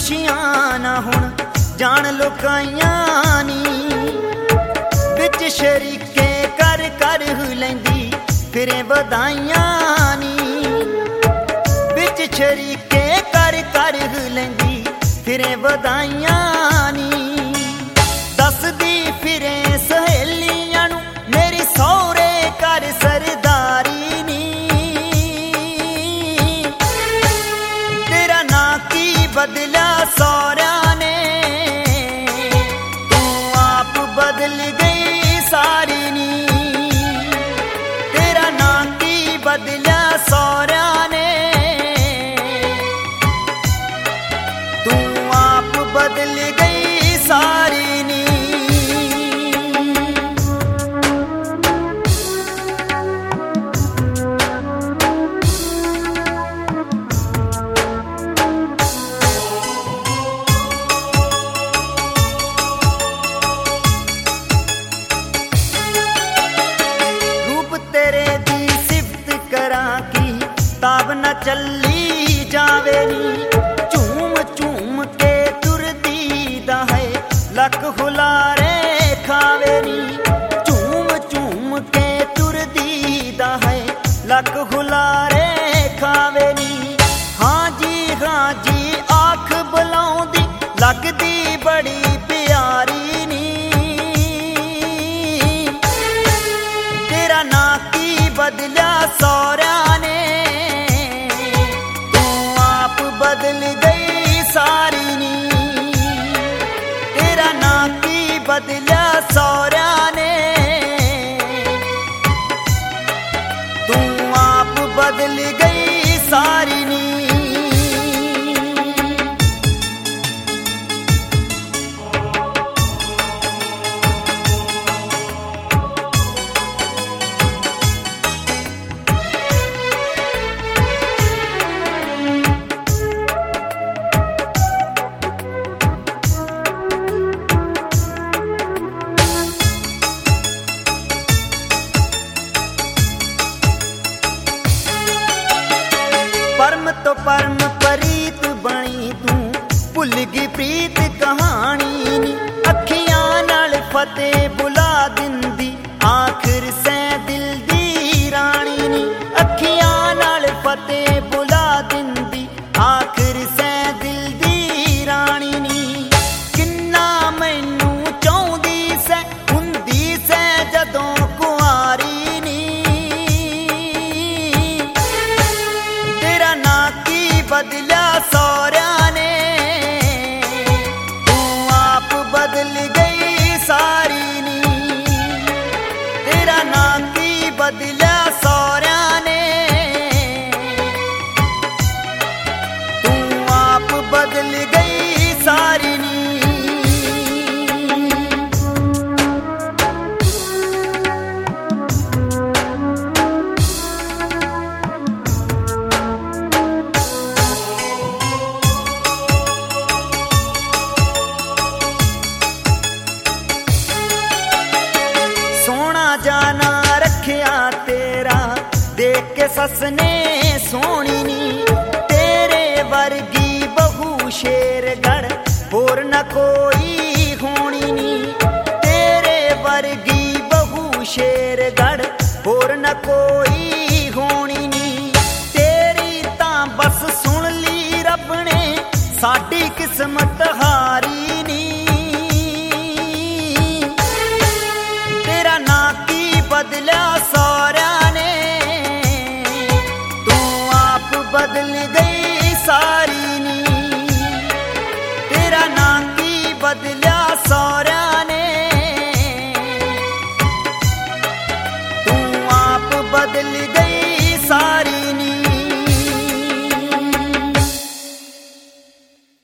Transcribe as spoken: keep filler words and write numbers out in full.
खुशियां ना हुण जान लुकाइयां नी विच शरीके कर कर लैंदी फिरे वधाइयां नी विच शरीके कर कर लैंदी फिरे वधाइयां नी दसदी फिरे सहेलियां नू मेरी सौरे कर सरदारी नी तेरा ना की बदला सौरा ने तू आप बदल गई सारी नी तेरा ना की बदला सौरा ने तू आप बदल गई सारी नी ताब न चली जावे नी झूम झूम के तुरदी दा है लक हुलारे खावे नी झूम झूम के तुरदी दा है लक हुलारे खावे नी हाँ जी हाँ जी आख बुलाउंदी लगदी बड़ी प्यारी नी तेरा ना की बदला सौरा ने बदल गई सारी नी तेरा ना की बदला सौरा ने तू आप बदल गई सारी नी परम तो परम परीत बनी तू भुल गई प्रीत कहानी नी अखियां नाल फतेह बुला दिंदी आखिर से दिल दी रानी नी अखियां नाल फतेह बुला दिंदी आखिर से दिल दी रानी नी किन्ना मैनू चाहुंदी से हुंदी से जदों कुआरी नी तेरा ना की बदला सौरा ने तू आप बदल गई सारी नी तेरा ना की बदला सौरा ने तू आप बदल गई सारी नी जाना रखिया तेरा देख के सस ने सोनी नी तेरे वर्गी बहु शेरगढ़ होर न कोई होनी नी तेरे वर्गी बहु शेरगढ़ होर न कोई होनी नी तेरी तां बस सुन ली रब ने साडी किस्मत हारी नी तेरा ना की बदला सौरा ने तू आप बदल गई सारी नी तेरा ना की बदला सौरा ने तू आप बदल गई